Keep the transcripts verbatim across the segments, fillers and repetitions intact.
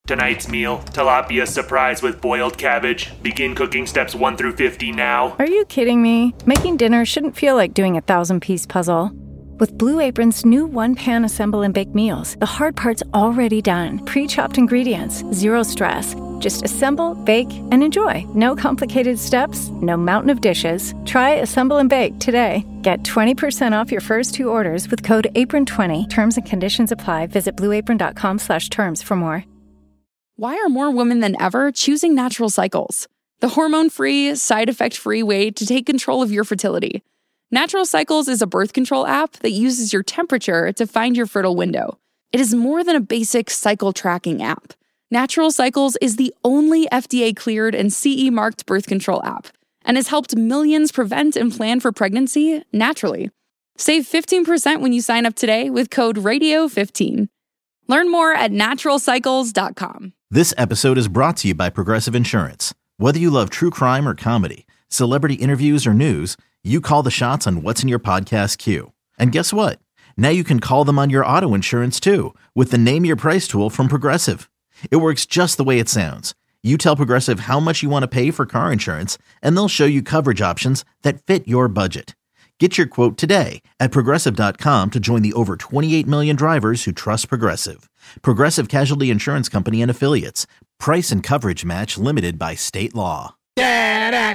Tonight's meal, tilapia surprise with boiled cabbage. Begin cooking steps one through fifty now. Are you kidding me? Making dinner shouldn't feel like doing a thousand-piece puzzle. With Blue Apron's new one-pan assemble and bake meals, the hard part's already done. Pre-chopped ingredients, zero stress. Just assemble, bake, and enjoy. No complicated steps, no mountain of dishes. Try Assemble and Bake today. Get twenty percent off your first two orders with code apron twenty. Terms and conditions apply. Visit blueapron.com slash terms for more. Why are more women than ever choosing Natural Cycles? The hormone-free, side-effect-free way to take control of your fertility. Natural Cycles is a birth control app that uses your temperature to find your fertile window. It is more than a basic cycle tracking app. Natural Cycles is the only F D A-cleared and C E-marked birth control app and has helped millions prevent and plan for pregnancy naturally. Save fifteen percent when you sign up today with code radio fifteen. Learn more at natural cycles dot com. This episode is brought to you by Progressive Insurance. Whether you love true crime or comedy, celebrity interviews or news, you call the shots on what's in your podcast queue. And guess what? Now you can call them on your auto insurance too with the Name Your Price tool from Progressive. It works just the way it sounds. You tell Progressive how much you want to pay for car insurance, and they'll show you coverage options that fit your budget. Get your quote today at progressive dot com to join the over twenty-eight million drivers who trust Progressive. Progressive Casualty Insurance Company and Affiliates. Price and coverage match limited by state law. Da-da,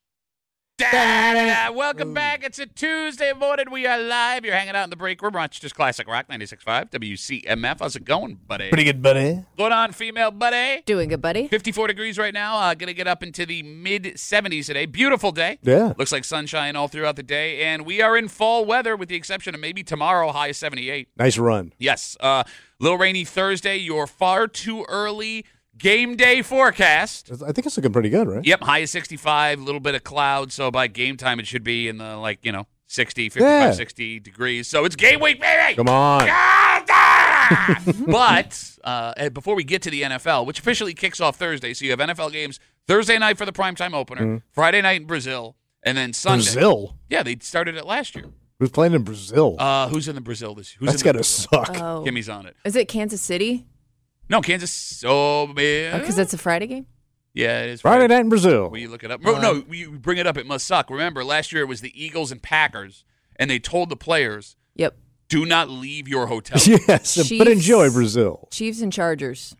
da-da. Welcome back. It's a Tuesday morning. We are live. You're hanging out in the break room. Rochester's Classic Rock ninety-six point five W C M F. How's it going, buddy? Pretty good, buddy. Going on, female buddy? Doing good, buddy. fifty-four degrees right now. Uh, going to get up into the mid seventies today. Beautiful day. Yeah. Looks like sunshine all throughout the day. And we are in fall weather with the exception of maybe tomorrow, high seventy-eight. Nice run. Yes. Uh, little rainy Thursday. You're far too early. Game day forecast. I think it's looking pretty good, right? Yep, high of sixty-five, a little bit of cloud, so by game time it should be in the, like, you know, sixty, fifty-five, Yeah. sixty degrees. So it's game week, baby! Come on. But uh, before we get to the N F L, which officially kicks off Thursday, so you have N F L games Thursday night for the primetime opener, Mm-hmm. Friday night in Brazil, and then Sunday. Brazil? Yeah, they started it last year. Who's playing in Brazil? Uh, who's in the Brazil this year? That's got to suck. Oh. Kimmy's on it. Is it Kansas City? No, Kansas. Oh, man. Because it's a Friday game? Yeah, it is Friday Friday. night in Brazil. Will you look it up? No, no, you bring it up. It must suck. Remember, last year it was the Eagles and Packers, and they told the players, Yep. do not leave your hotel. Yes, but Chiefs. enjoy Brazil. Chiefs and Chargers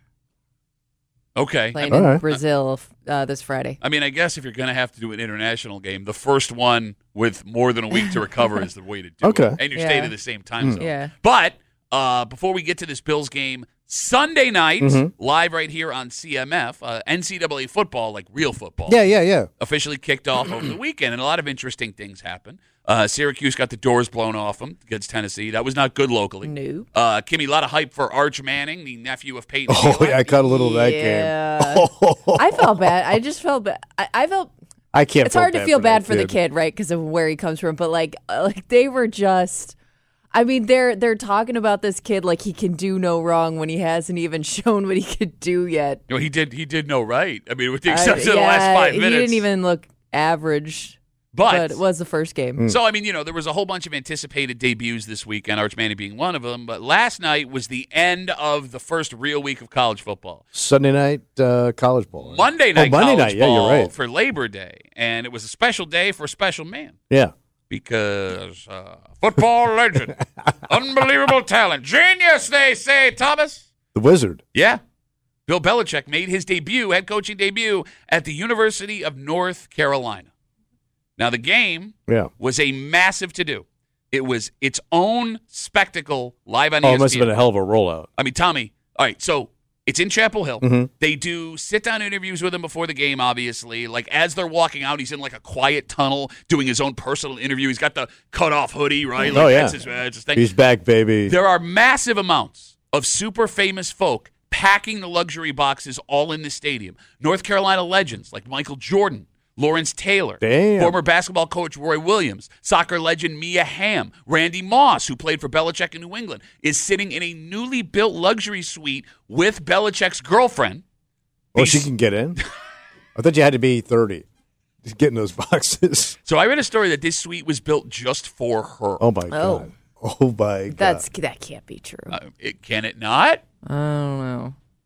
Okay. playing All in right. Brazil uh, this Friday. I mean, I guess if you're going to have to do an international game, the first one with more than a week to recover is the way to do Okay. it. And you're Yeah. staying in the same time zone. Yeah. But uh, before we get to this Bills game, Sunday night, Mm-hmm. live right here on C M F, uh, N C double A football, like real football. Yeah, yeah, yeah. Officially kicked off over the weekend, and a lot of interesting things happened. Uh, Syracuse got the doors blown off them against Tennessee. That was not good locally. No. Uh, Kimmy, a lot of hype for Arch Manning, the nephew of Peyton. Oh, Manning. yeah, I caught a little of that Yeah. game. I felt bad. I just felt bad. I, I felt I can't. it's feel hard to bad feel for bad that for the kid, right? Because of where he comes from. But like, uh, like they were just. I mean, they're they're talking about this kid like he can do no wrong when he hasn't even shown what he could do yet. No, he did. He did no right. I mean, with the Uh, exception of the yeah, last five minutes, he didn't even look average. But, But it was the first game. so I mean, you know, there was a whole bunch of anticipated debuts this weekend. Arch Manning being one of them. But last night was the end of the first real week of college football. Sunday night uh, college ball. right? Monday night, oh, Monday college night. Yeah, ball you're right. for Labor Day, and it was a special day for a special man. Yeah. Because uh, football legend, unbelievable talent, genius, they say, Thomas. The Wizard. Yeah. Bill Belichick made his debut, head coaching debut, at the University of North Carolina. Now, the game Yeah. was a massive to-do. It was its own spectacle live on Oh, E S P N. it must have been a hell of a rollout. I mean, Tommy, all right, so it's in Chapel Hill. Mm-hmm. They do sit-down interviews with him before the game, obviously. Like, as they're walking out, he's in, like, a quiet tunnel doing his own personal interview. He's got the cut-off hoodie, right? Like, Oh, yeah. That's his, that's his thing. He's back, baby. There are massive amounts of super famous folk packing the luxury boxes all in the stadium. North Carolina legends like Michael Jordan, Lawrence Taylor, Damn. former basketball coach Roy Williams, soccer legend Mia Hamm, Randy Moss, who played for Belichick in New England, is sitting in a newly built luxury suite with Belichick's girlfriend. Oh, These- she can get in? I thought you had to be thirty to get in those boxes. So I read a story that this suite was built just for her. Oh, my Oh. God. Oh, my God. That's that can't be true. Uh, it, can it not? I don't know.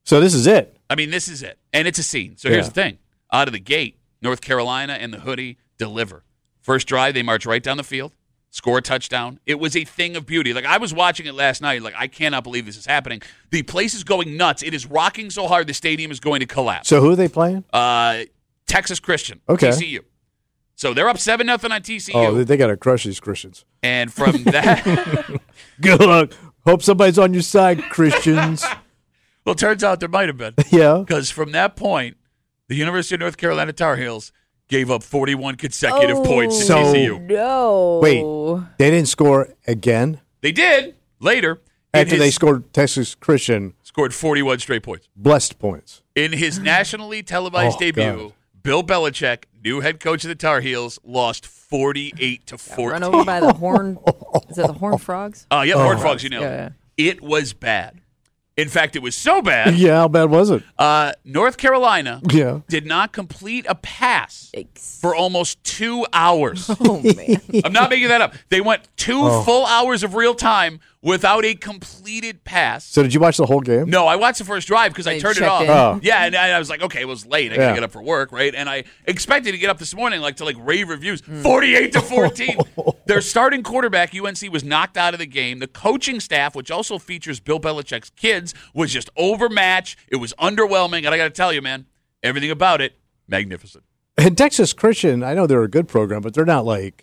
So this is it. I mean, this is it. And it's a scene. So here's Yeah. the thing. Out of the gate, North Carolina and the hoodie deliver. First drive, they march right down the field, score a touchdown. It was a thing of beauty. Like, I was watching it last night. Like, I cannot believe this is happening. The place is going nuts. It is rocking so hard the stadium is going to collapse. So who are they playing? Uh, Texas Christian, Okay. T C U. So they're up seven nothing on T C U. Oh, they, they got to crush these Christians. And from that, Good luck. Hope somebody's on your side, Christians. well, it turns out there might have been. Yeah. Because from that point, the University of North Carolina Tar Heels gave up forty-one consecutive Oh, points to So- T C U. No. Wait, they didn't score again They did later. in after his- they scored Texas Christian scored forty-one straight points. blessed points. In his nationally televised Oh, debut, God. Bill Belichick, new head coach of the Tar Heels, lost forty-eight to Run fourteen. over by the horn. Is it the horn frogs? Uh, yeah, Horned Frogs, you know. Yeah, It was bad. In fact, it was so bad, Yeah, how bad was it? uh, North Carolina Yeah. did not complete a pass Yikes. for almost two hours. Oh, man. I'm not making that up. They went two Oh. full hours of real time without a completed pass. So did you watch the whole game? No, I watched the first drive because I They turned it checked off. in. Oh. Yeah, and I I was like, okay, it was late. I gotta Yeah. get up for work, right? And I expected to get up this morning, like to like rave reviews. Forty-eight to fourteen. Their starting quarterback, U N C, was knocked out of the game. The coaching staff, which also features Bill Belichick's kids, was just overmatched. It was underwhelming, and I gotta tell you, man, everything about it, magnificent. And Texas Christian, I know they're a good program, but they're not like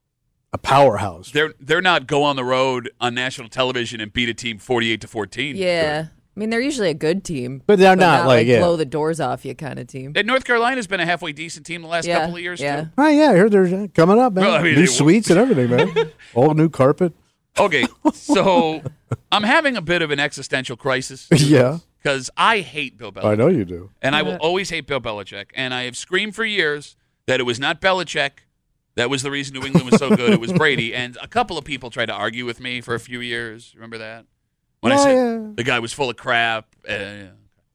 a powerhouse. They're they're not go on the road on national television and beat a team forty-eight to fourteen. Yeah. I mean, they're usually a good team. But they're not, like, yeah. blow the doors off you kind of team. And North Carolina's been a halfway decent team the last Yeah, couple of years yeah. too. Oh, yeah, I heard they're coming up, man. Well, I mean, new they- suites and everything, man. All new carpet. Okay, so I'm having a bit of an existential crisis Yeah, because I hate Bill Belichick. I know you do. And I will always hate Bill Belichick. And I have screamed for years that it was not Belichick that was the reason New England was so good. It was Brady. And a couple of people tried to argue with me for a few years. Remember that? When I Oh, said yeah. the guy was full of crap. Uh,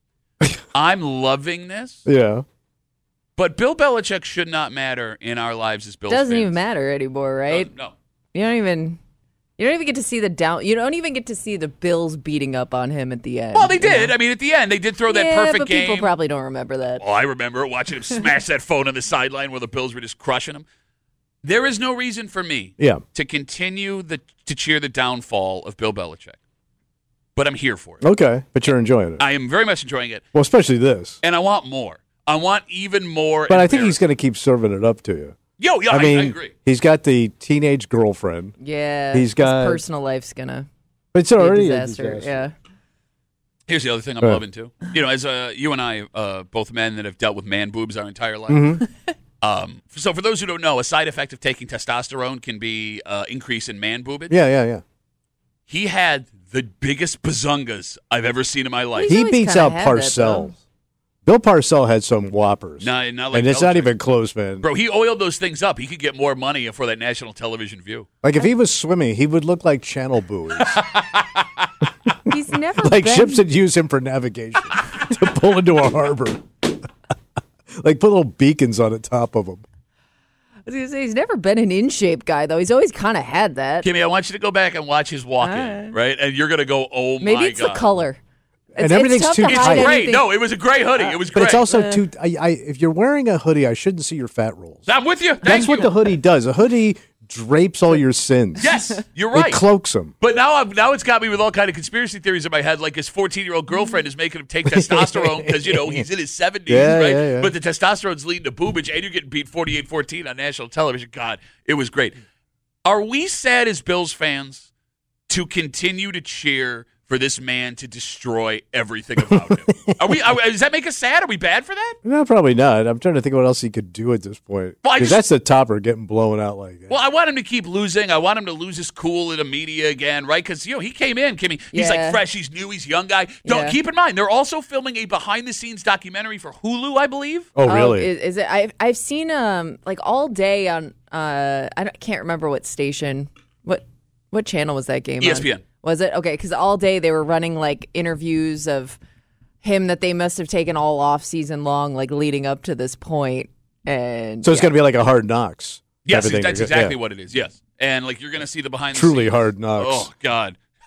I'm loving this. Yeah. But Bill Belichick should not matter in our lives as Bills Doesn't fans. even matter anymore, right? Uh, no. You don't even. You don't even get to see the down. You don't even get to see the Bills beating up on him at the end. Well, they you know? did. I mean, at the end, they did throw that yeah, perfect but game. people probably don't remember that. Oh, I remember watching him smash that phone on the sideline where the Bills were just crushing him. There is no reason for me Yeah. to continue the to cheer the downfall of Bill Belichick. But I'm here for it. Okay, but you're enjoying it. I am very much enjoying it, Well, especially this. and I want more. I want even more. But I think he's embarrassment. going to keep serving it up to you. Yo, yeah, I, I mean, I agree. he's got the teenage girlfriend. Yeah, He's got- his personal life's gonna But it's be a already a disaster. disaster. Yeah. Here's the other thing I'm Right. loving too. You know, as uh, you and I, uh, both men that have dealt with man boobs our entire life. Mm-hmm. Um, so for those who don't know, a side effect of taking testosterone can be uh, increase in man boobage. Yeah, yeah, yeah. He had the biggest bazungas I've ever seen in my life. He's He always beats kinda out had that, Parcells. Bill Parcell had some whoppers. No, not like and it's not Belichick. even close, man. Bro, he oiled those things up. He could get more money for that national television view. Like if he was swimming, he would look like channel buoys. He's never like been, ships that use him for navigation to pull into a harbor. Like put little beacons on the top of them. I was gonna say he's never been an in shape guy though. He's always kind of had that. Kimmy, I want you to go back and watch his walk-in, Alright. right? And you're going to go, oh, Maybe my it's God. the color. And It's, everything's it's tough too to It's hide tight. great. anything. No, it was a gray hoodie. It was But great. it's also too. I, I, if you're wearing a hoodie, I shouldn't see your fat rolls. I'm with you. Thank That's what you. the hoodie does. A hoodie drapes all your sins. Yes, you're right. It cloaks them. But now, I'm, now it's got me with all kind of conspiracy theories in my head. Like his fourteen-year-old girlfriend is making him take testosterone because you know he's in his seventies, Yeah, right? yeah, yeah. But the testosterone's leading to boobage, and you're getting beat forty-eight fourteen on national television. God, it was great. Are we sad as Bills fans to continue to cheer for this man to destroy everything about him? Are we? Are, does that make us sad? Are we bad for that? No, probably not. I'm trying to think what else he could do at this point. Well, I Because just- that's the topper getting blown out like that. Well, I want him to keep losing. I want him to lose his cool in the media again, right? Because you know he came in, Kimmy. He's Yeah. like fresh. He's new. He's a young guy. Don't Yeah. keep in mind they're also filming a behind-the-scenes documentary for Hulu, I believe. oh, really? is, is it? I've I've seen um like all day on uh I don't, can't remember what station what what channel was that game? E S P N. on? Was it okay? Because all day they were running like interviews of him that they must have taken all off season long, like leading up to this point. And so it's yeah. going to be like a Hard Knocks. Yes, type of thing. that's Yeah. exactly what it is. Yes, and like you're going to see the behind. Truly the scenes. Hard Knocks. Oh God,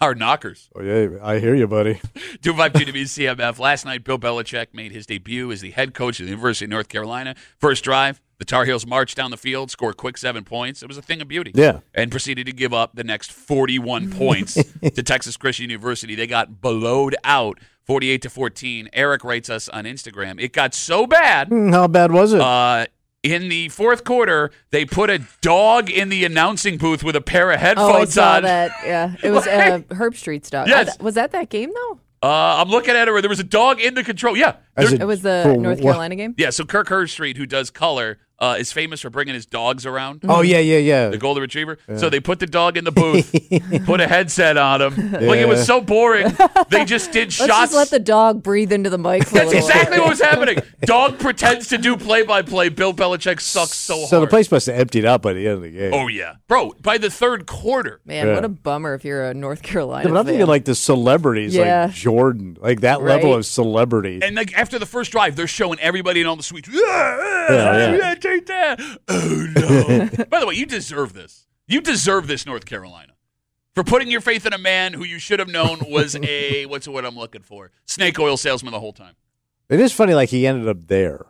Hard knockers. Oh, yeah, I hear you, buddy. two five two W C M F. Last night, Bill Belichick made his debut as the head coach of the University of North Carolina. First drive, the Tar Heels marched down the field, scored quick seven points. It was a thing of beauty. Yeah. And proceeded to give up the next forty-one points to Texas Christian University. They got blowed out forty-eight to fourteen. Eric writes us on Instagram. It got so bad. Hmm, How bad was it? Uh, in the fourth quarter, they put a dog in the announcing booth with a pair of headphones Oh, I saw on. that. Yeah, it was uh, Herb Street's dog. Yes. I th- was that that game though? Uh, I'm looking at it where there was a dog in the control. Yeah. As there- a- It was the For North what? Carolina game. yeah, so Kirk Herbstreit, who does color, uh, is famous for bringing his dogs around. oh, yeah, yeah, yeah. The golden retriever. So they put the dog in the booth, put a headset on him. Like, it was so boring. They just did Let's shots. just let the dog breathe into the mic for a That's little exactly while. what was happening. Dog pretends to do play-by-play. Bill Belichick sucks so hard. So the place must have emptied out by the end of the game. Oh, yeah. Bro, by the third quarter. Man, Yeah. what a bummer if you're a North Carolina Yeah, but I'm fan. thinking like the celebrities, Yeah. like Jordan, like that level Right. of celebrity. And like after the first drive, they're showing everybody in all the suites. Yeah, Yeah, yeah. take that. Oh no! By the way, you deserve this. You deserve this, North Carolina, for putting your faith in a man who you should have known was a what's the word I'm looking for? Snake oil salesman the whole time. It is funny, like he ended up there,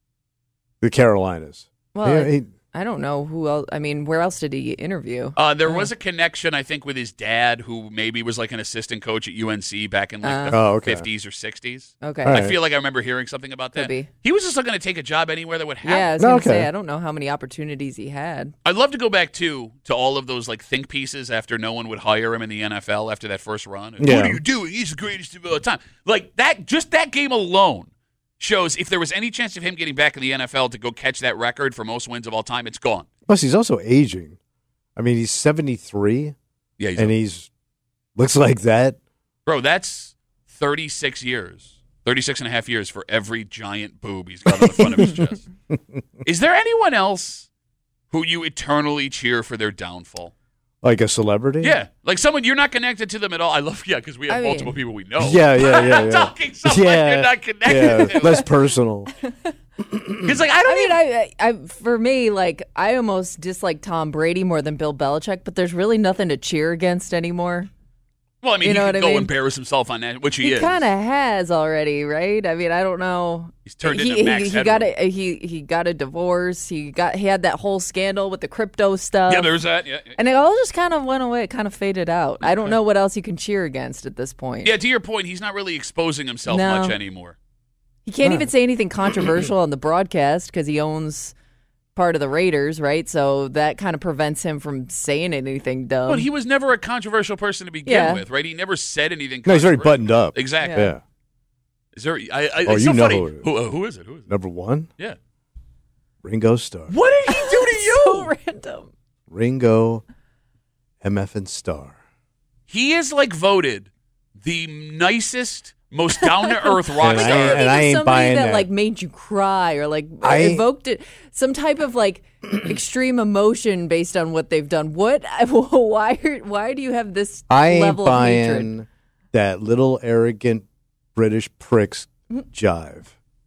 the Carolinas. Well, Yeah, he- I don't know who else. I mean, where else did he interview? Uh, there was a connection, I think, with his dad, who maybe was like an assistant coach at U N C back in like Uh. the Oh, okay. fifties or sixties. Okay. All I right. feel like I remember hearing something about that. Could be. He was just not going to take a job anywhere that would have. Yeah, I was No, gonna okay. say I don't know how many opportunities he had. I'd love to go back too to all of those like think pieces after no one would hire him in the N F L after that first run. Yeah. What are you doing? He's the greatest of all time. Like that, just that game alone shows if there was any chance of him getting back in the N F L to go catch that record for most wins of all time, it's gone. Plus, he's also aging. I mean, he's seventy-three, Yeah, he's and he's looks like that. bro, that's thirty-six years, thirty-six and a half years for every giant boob he's got on the front of his chest. Is there anyone else who you eternally cheer for their downfall? Like a celebrity? Yeah, like someone you're not connected to them at all. I love, yeah, because we have I mean- multiple people we know. Yeah, yeah, yeah, I'm yeah. talking someone Yeah, you're not connected yeah, to. less personal. It's like I don't I mean, even. I, I, I, for me, like I almost dislike Tom Brady more than Bill Belichick, but there's really nothing to cheer against anymore. Well, I mean, you he know could what I go mean? embarrass himself on that, which he, He is. kind of has already, right? I mean, I don't know. He's turned he, into Max he, he got Headroom. a he he got a divorce. He got he had that whole scandal with the crypto stuff. Yeah, there's that. Yeah, and it all just kind of went away. It kind of faded out. I don't know what else you can cheer against at this point. yeah. To your point, he's not really exposing himself No. much anymore. He can't even say anything controversial on the broadcast because he owns part of the Raiders, right? So that kind of prevents him from saying anything dumb. But he was never a controversial person to begin Yeah. with, right? He never said anything. No, he's very controversial. buttoned up. Exactly. Yeah. Is there? I, I, Oh, it's you so know funny. who it is. Who, uh, who is it? Who is it? Number one, Yeah. Ringo Starr. What did he do to you? so random. Ringo M F and Starr. He is like voted the nicest, most down to earth rock And I- star. and I Think of ain't somebody buying that, that. like made you cry or like I- evoked it, some type of like extreme emotion based on what they've done. What? Why? are- Why do you have this I ain't level of hatred? buying that little arrogant British prick's jive.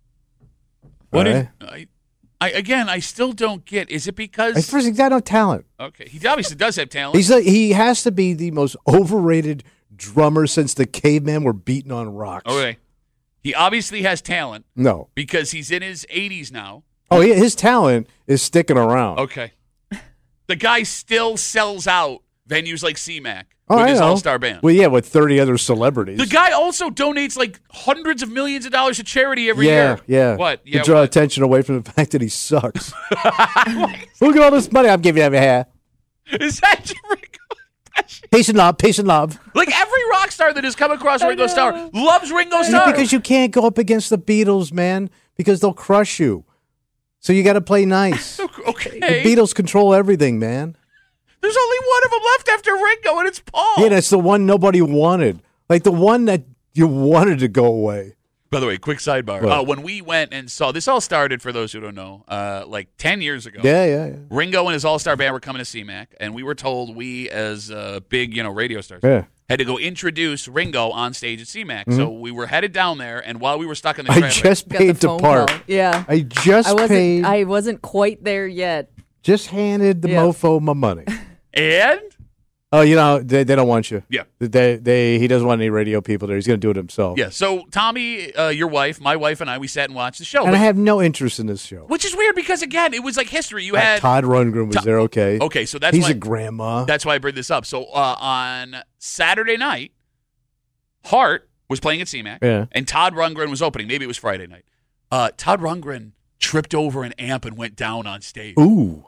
What All is? right? I, I again, I still don't get. Is it because? At first, he's got no talent. Okay, he obviously does have talent. He's like, he has to be the most overrated drummer since the cavemen were beating on rocks. Okay, he obviously has talent No. because he's in his eighties now. Oh, yeah, his talent is sticking around. Okay, the guy still sells out venues like C MAC Oh, with I his know. all-star band. Well, yeah, with thirty other celebrities. The guy also donates like hundreds of millions of dollars to charity every yeah, year. yeah. What? To Yeah. draw what? attention away from the fact that he sucks. Look at all this money I'm giving you here. Is that your Ringo? Peace and love, peace and love. Like every rock star that has come across Ringo know. Starr loves Ringo Yeah, Starr. because you can't go up against the Beatles, man, because they'll crush you. So you got to play nice. Okay. The Beatles control everything, man. There's only one of them left after Ringo, and it's Paul. Yeah, that's the one nobody wanted. Like the one that you wanted to go away. By the way, quick sidebar. What? Uh, when we went and saw, this all started, for those who don't know, uh, like ten years ago. Yeah, yeah, yeah. Ringo and his all-star band were coming to C MAC, and we were told we, as uh, big, you know, radio stars, Yeah. had to go introduce Ringo on stage at C MAC. So we were headed down there, and while we were stuck in the Mm-hmm. I traffic, just Got the paid to phone park. call. Yeah. I just I wasn't. paid. I wasn't quite there yet. just handed the Yeah. mofo my money. and Oh, you know, they, they don't want you. Yeah. They, they, he doesn't want any radio people there. He's going to do it himself. Yeah. So Tommy, uh, your wife, my wife, and I, we sat and watched the show. And but, I have no interest in this show. which is weird because, again, it was like history. You Uh, had Todd Rundgren was To- there, okay. Okay, so that's He's why, a grandma. That's why I bring this up. So uh, on Saturday night, Hart was playing at C MAC, Yeah. and Todd Rundgren was opening. Maybe it was Friday night. Uh, Todd Rundgren tripped over an amp and went down on stage. Ooh.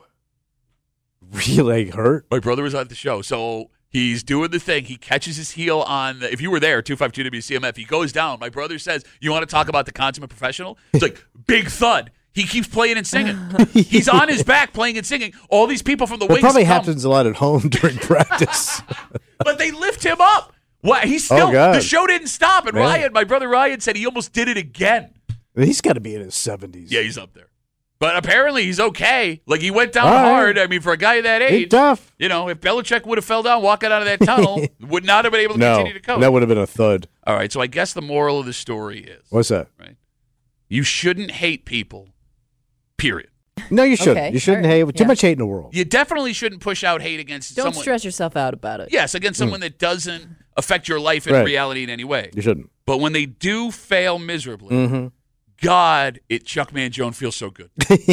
Really hurt? My brother was at the show, so he's doing the thing. He catches his heel on, the, if you were there, two five two W C M F, he goes down. My brother says, you want to talk about the consummate professional? It's like, big thud. He keeps playing and singing. He's on his back playing and singing. All these people from the That wings probably come, happens a lot at home during practice. but they lift him up. What? He's still, Oh, God. the show didn't stop. And Man. Ryan, my brother Ryan, said he almost did it again. He's got to be in his seventies. Yeah, he's up there. But apparently he's okay. Like, he went down All right. hard. I mean, for a guy that He's age, tough. you know, if Belichick would have fell down walking out of that tunnel, would not have been able to No, continue to coach. that would have been a thud. All right, so I guess the moral of the story is, What's that? right? You shouldn't hate people, period. No, you shouldn't. Okay, You shouldn't all right, hate. Too yeah. much hate in the world. You definitely shouldn't push out hate against Don't someone. stress yourself out about it. Yes, against someone that doesn't affect your life in Right. reality in any way. You shouldn't. But when they do fail miserably, Mm-hmm. God, it Chuck Mangione feels so good.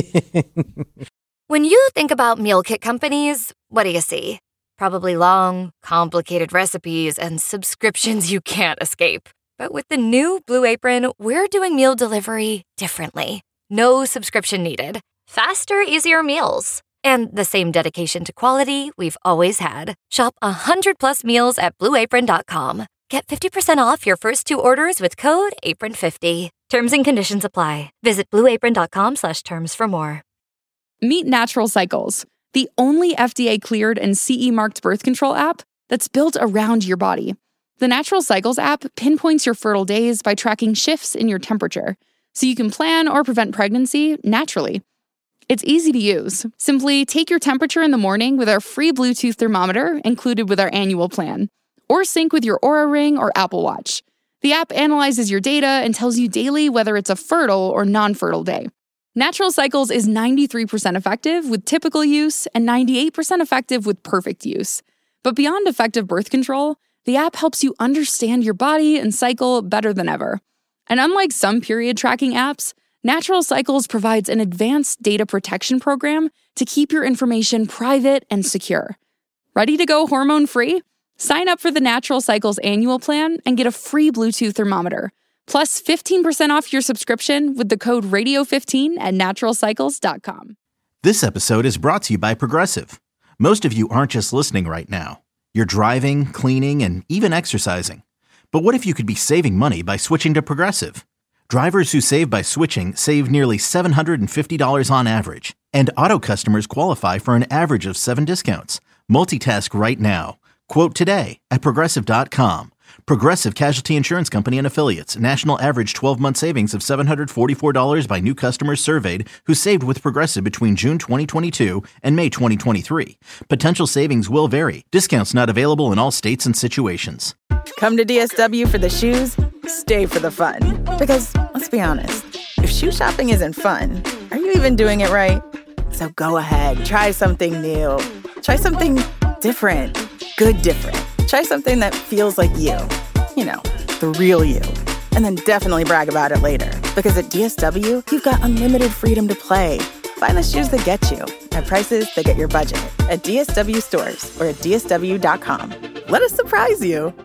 When you think about meal kit companies, what do you see? Probably long, complicated recipes and subscriptions you can't escape. But with the new Blue Apron, we're doing meal delivery differently. No subscription needed. Faster, easier meals. And the same dedication to quality we've always had. Shop one hundred plus meals at blue apron dot com. Get fifty percent off your first two orders with code apron fifty. Terms and conditions apply. Visit blue apron dot com slash terms for more. Meet Natural Cycles, the only F D A-cleared and C E-marked birth control app that's built around your body. The Natural Cycles app pinpoints your fertile days by tracking shifts in your temperature, so you can plan or prevent pregnancy naturally. It's easy to use. Simply take your temperature in the morning with our free Bluetooth thermometer included with our annual plan, or sync with your Oura Ring or Apple Watch. The app analyzes your data and tells you daily whether it's a fertile or non-fertile day. Natural Cycles is ninety-three percent effective with typical use and ninety-eight percent effective with perfect use. But beyond effective birth control, the app helps you understand your body and cycle better than ever. And unlike some period tracking apps, Natural Cycles provides an advanced data protection program to keep your information private and secure. Ready to go hormone-free? Sign up for the Natural Cycles annual plan and get a free Bluetooth thermometer, plus fifteen percent off your subscription with the code radio fifteen at natural cycles dot com. This episode is brought to you by Progressive. Most of you aren't just listening right now. You're driving, cleaning, and even exercising. But what if you could be saving money by switching to Progressive? Drivers who save by switching save nearly seven hundred fifty dollars on average. And auto customers qualify for an average of seven discounts. Multitask right now. Quote today at progressive dot com. Progressive Casualty Insurance Company and Affiliates. National average twelve-month savings of seven hundred forty-four dollars by new customers surveyed who saved with Progressive between June twenty twenty-two and May twenty twenty-three. Potential savings will vary. Discounts not available in all states and situations. Come to D S W for the shoes, stay for the fun. Because, let's be honest, if shoe shopping isn't fun, are you even doing it right? So go ahead, try something new. Try something different. Good different. Try something that feels like you. You know, the real you. And then definitely brag about it later. Because at D S W, you've got unlimited freedom to play. Find the shoes that get you at prices that get your budget at D S W stores or at D S W dot com. Let us surprise you.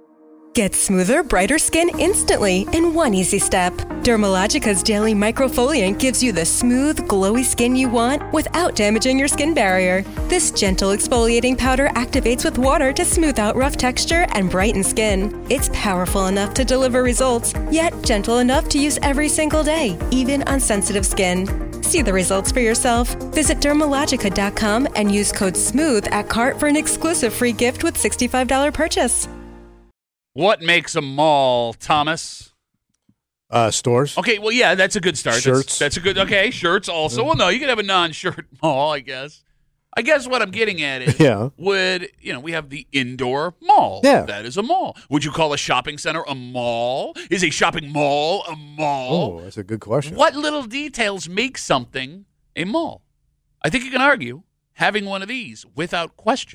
Get smoother, brighter skin instantly in one easy step. Dermalogica's Daily Microfoliant gives you the smooth, glowy skin you want without damaging your skin barrier. This gentle exfoliating powder activates with water to smooth out rough texture and brighten skin. It's powerful enough to deliver results, yet gentle enough to use every single day, even on sensitive skin. See the results for yourself. Visit dermalogica dot com and use code SMOOTH at cart for an exclusive free gift with sixty-five dollars purchase. What makes a mall, Thomas? Uh, stores. Okay, well, yeah, that's a good start. Shirts. That's, that's a good, okay, shirts also. Well, no, you could have a non-shirt mall, I guess. I guess what I'm getting at is, Yeah. would, you know, we have the indoor mall. Yeah. That is a mall. Would you call a shopping center a mall? Is a shopping mall a mall? Oh, that's a good question. What little details make something a mall? I think you can argue having one of these without question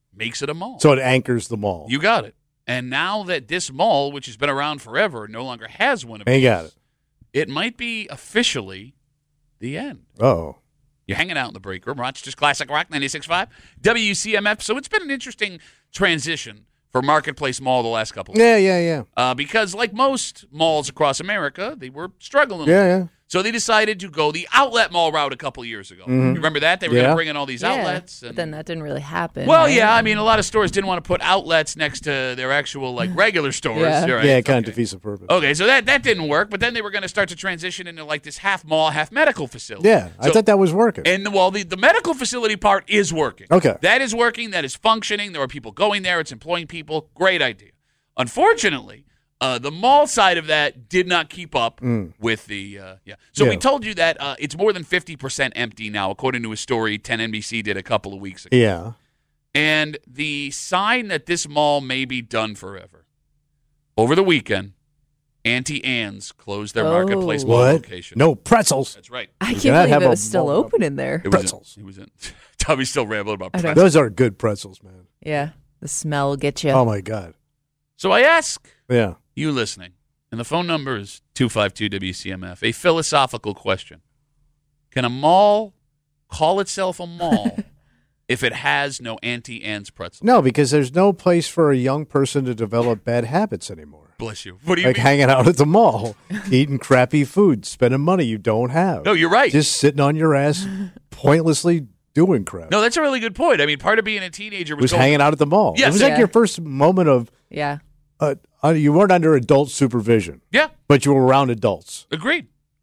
makes it a mall. So it anchors the mall. You got it. And now that this mall, which has been around forever, no longer has one of You these, got it. it might be officially the end. Oh. You're hanging out in the break room. Rochester's Classic Rock ninety-six point five, W C M F. So it's been an interesting transition for Marketplace Mall the last couple of Yeah, years. yeah, yeah. Uh, because like most malls across America, they were struggling. Yeah, yeah. So they decided to go the outlet mall route a couple years ago. Mhm. You remember that? They were going Yeah. to bring in all these Yeah, outlets. but And, then that didn't really happen. well, right? yeah. I mean, a lot of stores didn't want to put outlets next to their actual like regular stores. Yeah. right? Yeah, it kind Okay. of defeats the purpose. Okay, so that, that didn't work. But then they were going to start to transition into like this half mall, half medical facility. Yeah, I So- thought that was working. And well, the, the medical facility part is working. Okay. That is working. That is functioning. There are people going there. It's employing people. Great idea. Unfortunately, uh, the mall side of that did not keep up Mm. with the uh, yeah. So we Yeah. told you that uh, it's more than fifty percent empty now, according to a story ten N B C did a couple of weeks ago. Yeah. And the sign that this mall may be done forever. Over the weekend, Auntie Anne's closed their Oh. Marketplace Mall What? location. No pretzels. That's right. I You can't cannot believe have it a was still mall- open in there. It Pretzels. Was in, it was in. Tommy's still rambling about I know. pretzels. Those are good pretzels, man. Yeah, the smell gets you. Oh, my God. So I ask Yeah. you listening, and the phone number is two five two W C M F, a philosophical question. Can a mall call itself a mall if it has no Auntie Anne's pretzel? No, because there's no place for a young person to develop bad habits anymore. Bless you. What do you Like mean? hanging out at the mall, eating crappy food, spending money you don't have. No, you're right. Just sitting on your ass, pointlessly doing crap. No, that's a really good point. I mean, part of being a teenager was, was going, hanging out at the mall. Yes. It was like Yeah. your first moment of, Yeah. uh, uh, you weren't under adult supervision, Yeah, but you were around adults. agreed.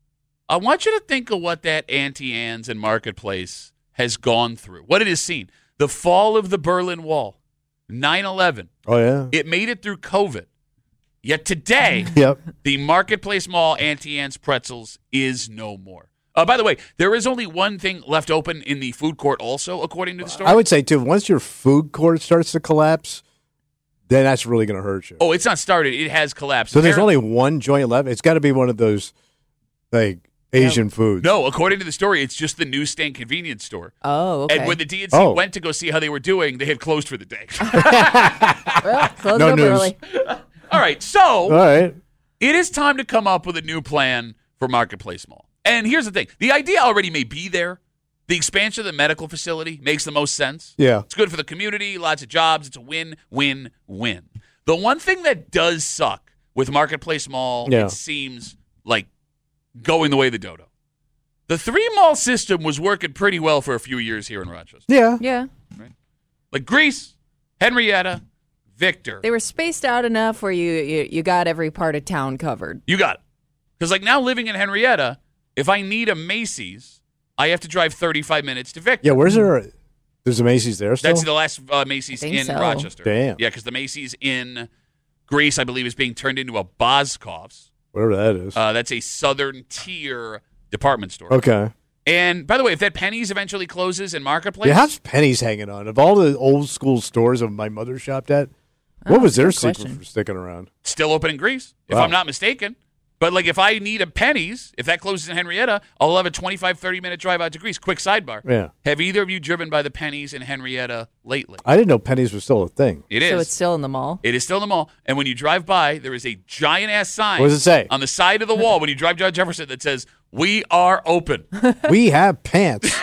I want you to think of what that Auntie Anne's and Marketplace has gone through, what it has seen. The fall of the Berlin Wall, nine eleven. Oh, yeah. It made it through COVID. Yet today, Yep. the Marketplace Mall Auntie Anne's Pretzels is no more. Uh, by the way, there is only one thing left open in the food court also, according to the story. I would say, too, once your food court starts to collapse, then that's really going to hurt you. Oh, it's not started. It has collapsed. so there's Apparently- only one joint left? It's got to be one of those, like, Asian foods. No, according to the story, it's just the newsstand convenience store. Oh, okay. And when the D N C Oh. went to go see how they were doing, they had closed for the day. well, close No up news. early. All right, so All right. it is time to come up with a new plan for Marketplace Mall. And here's the thing. The idea already may be there. The expansion of the medical facility makes the most sense. Yeah. It's good for the community, lots of jobs. It's a win, win, win. The one thing that does suck with Marketplace Mall, Yeah. it seems like going the way of the dodo. The three mall system was working pretty well for a few years here in Rochester. Yeah. Yeah. Like Greece, Henrietta, Victor. They were spaced out enough where you, you, you got every part of town covered. You got it. Because like now living in Henrietta, if I need a Macy's, I have to drive thirty-five minutes to Victor. Yeah, where's there? A, there's a Macy's there still? That's the last uh, Macy's Think in so. Rochester. Damn. Yeah, because the Macy's in Greece, I believe, is being turned into a Boscov's. Whatever that is. Uh, that's a southern tier department store. okay. And by the way, if that Penny's eventually closes in Marketplace, Yeah, how's Penny's hanging on? Of all the old school stores of my mother shopped at, what Oh, was their good secret question. for sticking around? still open in Greece, if Wow. I'm not mistaken. But like if I need a Penny's, if that closes in Henrietta, I'll have a twenty-five, thirty minute drive out to Greece. Quick sidebar. Yeah. Have either of you driven by the Penny's in Henrietta lately? I didn't know Penny's was still a thing. It is. So it's still in the mall. It is still in the mall. And when you drive by, there is a giant ass sign. What does it say? On the side of the wall when you drive down Jefferson that says, "We are open." We have pants.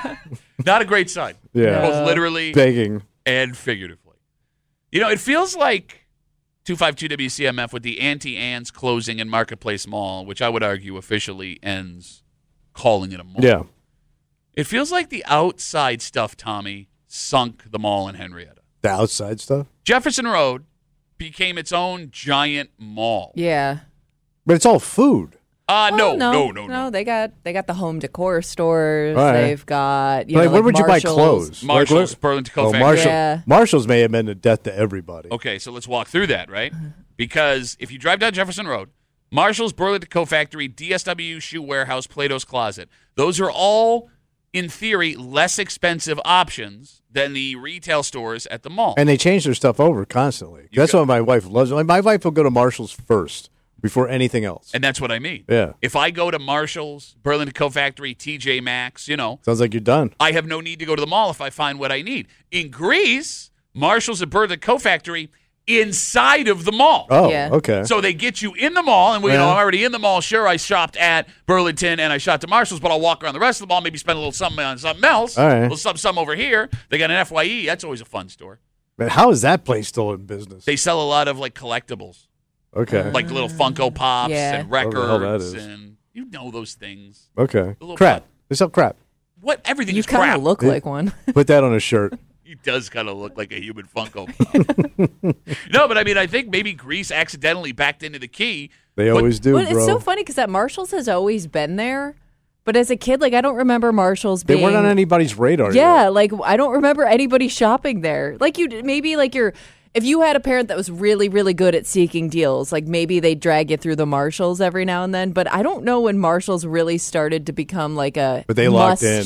Not a great sign. Yeah. Both literally Begging. and figuratively. You know, it feels like two five two W C M F with the Auntie Anne's closing in Marketplace Mall, which I would argue officially ends calling it a mall. Yeah. It feels like the outside stuff, Tommy, sunk the mall in Henrietta. The outside stuff. Jefferson Road became its own giant mall. Yeah. But it's all food. Uh, Well, no, no, no, no. They got they got the home decor stores. All right. They've got you Like, know, where like would you buy Marshalls. clothes? Marshall's, Like, Burlington where- Coat oh, Factory. Marshall, Yeah. Marshalls may have been a death to everybody. Okay, so let's walk through that, right? Because if you drive down Jefferson Road, Marshall's, Burlington Coat Factory, D S W Shoe Warehouse, Plato's Closet, those are all, in theory, less expensive options than the retail stores at the mall. And they change their stuff over constantly. You That's go- what my wife loves. Like, my wife will go to Marshalls first before anything else. And that's what I mean. Yeah. If I go to Marshall's, Burlington Coat Factory, T J Maxx, you know, Sounds like you're done. I have no need to go to the mall if I find what I need. In Greece, Marshalls and Burlington Coat Factory inside of the mall. Oh, Yeah. okay. So they get you in the mall, and we you know Yeah. I'm already in the mall. Sure, I shopped at Burlington and I shopped at Marshalls, but I'll walk around the rest of the mall, maybe spend a little something on something else. All right. A little something, something over here. They got an F Y E. That's always a fun store. Man, how is that place still in business? They sell a lot of like collectibles, Okay. like little Funko Pops Yeah. and What the hell that records, is. and you know those things. Okay. little Crap. fun. They sell crap. What everything You is kind crap. of look like one. Put that on a shirt. He does kind of look like a human Funko Pop. No, but I mean, I think maybe Grease accidentally backed into the key. They But- always do, Well, bro. it's so funny because that Marshalls has always been there, but as a kid, like I don't remember Marshalls they being. weren't on anybody's radar. Yeah, yet. like I don't remember anybody shopping there. Like you, maybe like you're. If you had a parent that was really, really good at seeking deals, like maybe they drag you through the Marshalls every now and then. But I don't know when Marshalls really started to become like a But they must, locked in.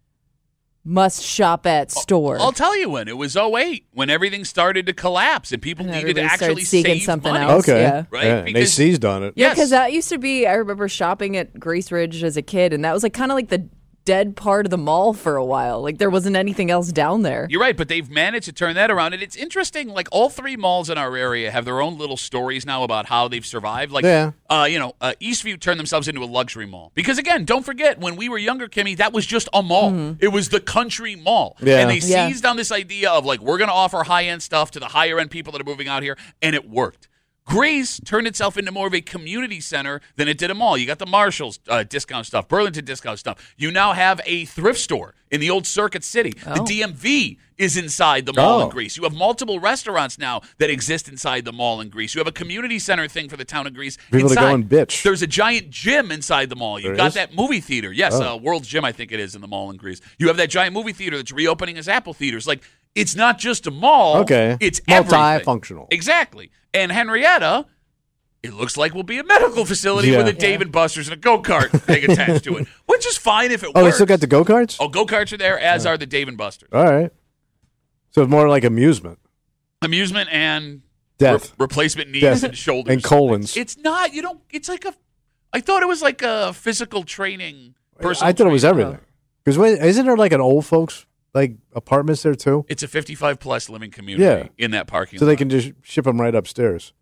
must shop at store. I'll tell you when. It was oh eight when everything started to collapse and people And needed to everybody started actually seeking save something money. else. Okay. Yeah. Right? Yeah, and they Because- seized on it. Yeah, Yes. because that used to be. I remember shopping at Grace Ridge as a kid, and that was like kind of like the dead part of the mall for a while. Like there wasn't anything else down there. You're right, but they've managed to turn that around. And it's interesting, like all three malls in our area have their own little stories now about how they've survived. Like, Yeah. uh, you know, uh, Eastview turned themselves into a luxury mall. Because again, don't forget, when we were younger, Kimmy, that was just a mall. It was the country mall. Yeah. And they Yeah. seized on this idea of like, we're going to offer high-end stuff to the higher-end people that are moving out here. And it worked. Grace turned itself into more of a community center than it did a mall. You got the Marshalls uh, discount stuff, Burlington discount stuff. You now have a thrift store in the old Circuit City. The Oh. D M V is inside the mall Oh. in Greece. You have multiple restaurants now that exist inside the mall in Greece. You have a community center thing for the town of Greece. People to inside. go and bitch. There's a giant gym inside the mall. You've There got is? that movie theater. Yes, Oh. uh, World's Gym, I think it is, in the mall in Greece. You have that giant movie theater that's reopening as Apple Theaters. Like, it's not just a mall. Okay. It's everything. Multifunctional. Exactly. And Henrietta, it looks like will be a medical facility Yeah. with a Dave and Buster's and a go-kart thing attached to it, which is fine if it Oh, works. they still got the go karts? Oh, go-karts are there, as are the Dave and Buster's. All right. So it's more like amusement. Amusement and Death. re- replacement knees Death. and shoulders. And colons. It's not, you don't, it's like a, I thought it was like a physical training person. I thought it was everything. Because isn't there like an old folks like apartments there too? It's a fifty-five plus living community Yeah. in that parking So lot. they can just ship them right upstairs.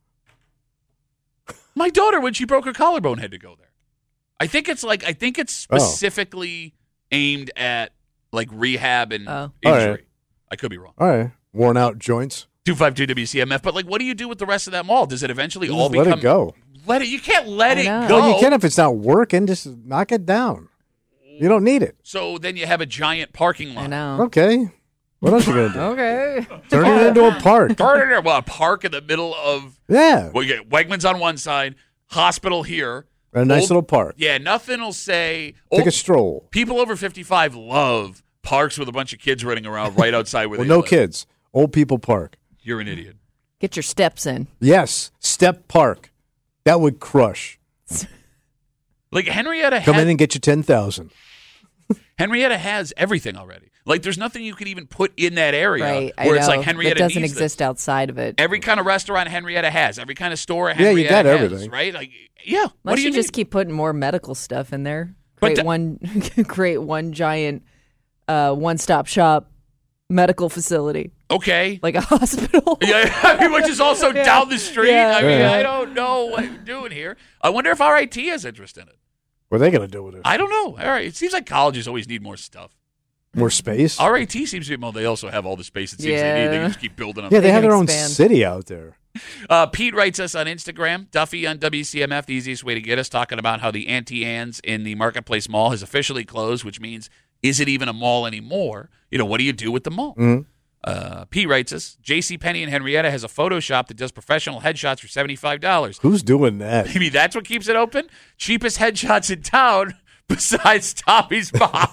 My daughter, when she broke her collarbone, had to go there. I think it's like I think it's Oh. specifically aimed at like rehab and Oh. All injury. right. I could be wrong. All right. Worn out joints. two five two W C M F. But like, what do you do with the rest of that mall? Does it eventually Just all let become? it go. Let it. You can't let I it know. go. Well, you can if it's not working. Just knock it down. You don't need it. So then you have a giant parking lot. I know. Okay. What else you gonna do? Okay. Turn it into a park. Turn it- well, a park in the middle of. Yeah. Well, you get Wegmans on one side, hospital here. A nice Old- little park. Yeah, nothing will say. Take old- a stroll. People over fifty-five love parks with a bunch of kids running around right outside where Well, they no live. kids. Old people park. You're an idiot. Get your steps in. Yes. Step park. That would crush. Like Henrietta Come had, in and get you ten thousand. Henrietta has everything already. Like there's nothing you could even put in that area Right. I where know. it's like Henrietta That doesn't needs this. exist outside of it. Every kind of restaurant Henrietta has. Every kind of store Yeah, Henrietta you got has. everything. Right? Like yeah. what Unless do you, you, just need? keep putting more medical stuff in there. But Create the- one create one giant uh, one stop shop medical facility. Okay. Like a hospital. Yeah, I mean, which is also Yeah. down the street. Yeah. I mean, Yeah. I don't know what you're doing here. I wonder if R I T has interest in it. What are they gonna do with it? I don't know. All right. It seems like colleges always need more stuff. More space? R I T seems to be, well, they also have all the space it seems they need. They Yeah. can just keep building up. Yeah, they They have can their own expand. city out there. Uh, Pete writes us on Instagram, Duffy on W C M F, the easiest way to get us, talking about how the Auntie Anne's in the Marketplace Mall has officially closed, which means, is it even a mall anymore? You know, what do you do with the mall? Mhm. Uh, Pete writes us, JCPenney in Henrietta has a photo shop that does professional headshots for seventy-five dollars. Who's doing that? Maybe that's what keeps it open? Cheapest headshots in town besides Tommy's mom.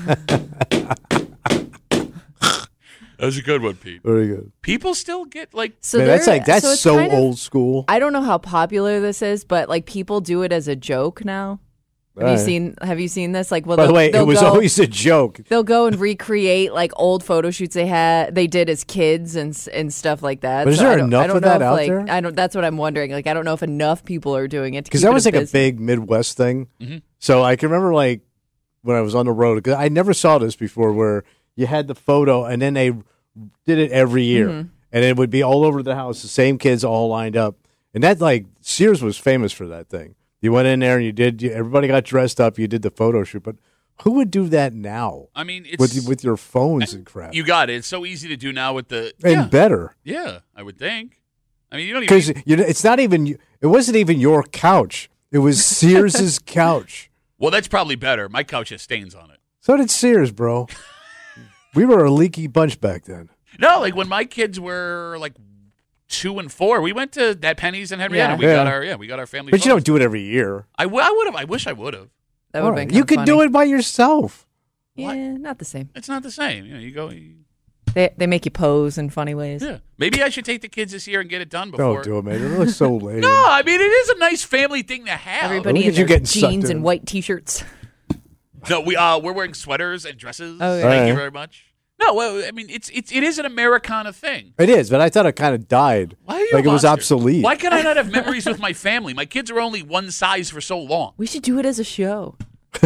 That was a good one, Pete. Very good. People still get, like, So Man, that's they're- like that's so, it's so kind of- old school. I don't know how popular this is, but like people do it as a joke now. Have you Alright. seen Have you seen this? Like, well, By the they'll- way, it they'll was go, always a joke. they'll go and recreate like old photo shoots they had they did as kids and s- and stuff like that. But is So there I don't, enough I don't of know that if, out like, there? I don't. That's what I'm wondering. Like, I don't know if enough people are doing it Because because that was like a big Midwest thing. Mhm. So I can remember like when I was on the road, because I never saw this before, where you had the photo and then they did it every year. Mhm. And it would be all over the house, the same kids all lined up. And that, like, Sears was famous for that thing. You went in there and you did, you, everybody got dressed up, you did the photo shoot. But who would do that now? I mean, it's with with your phones and crap. You got it. It's so easy to do now with the and yeah. better. Yeah, I would think. I mean, you don't even Because you know, it's not even, it wasn't even your couch. It was Sears's couch. Well, that's probably better. My couch has stains on it. So did Sears, bro. We were a leaky bunch back then. No, like when my kids were like two and four, we went to that Penny's in Henrietta. Yeah. We Yeah. got our yeah, we got our family. But you photos. don't do it every year. I, w- I would have. I wish I would have. That would have been You kinda could do funny. it by yourself. Yeah, not the same. It's not the same. You know, you go. You, They they make you pose in funny ways. yeah, maybe I should take the kids this year and get it done before. Don't do it, man. It looks so lame. No, I mean it is a nice family thing to have. Everybody Look in at you their getting sucked jeans in. and white T-shirts. No, we uh we're wearing sweaters and dresses. Oh, yeah. Thank you Alright. very much. No, well, I mean it's it's it is an Americana thing. It is, but I thought it kind of died. Why are you like a it was monster? obsolete. Why can I not have memories with my family? My kids are only one size for so long. We should do it as a show.